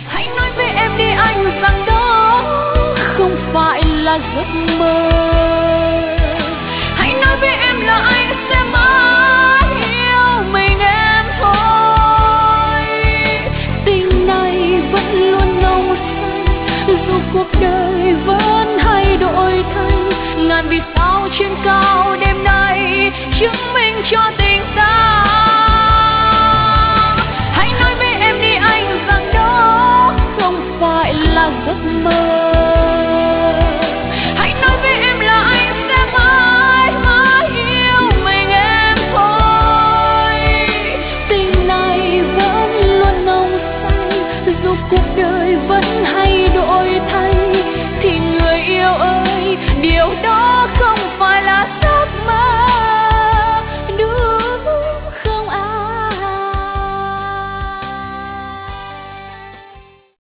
Hãy nói với em đi anh rằng đó không phải là giấc mơ. Hãy nói với em là anh sẽ mãi yêu mình em thôi. Tình này vẫn luôn nồng say, dù cuộc đời vẫn thay đổi thay. Ngàn vì sao trên cao đêm nay chứng minh cho tình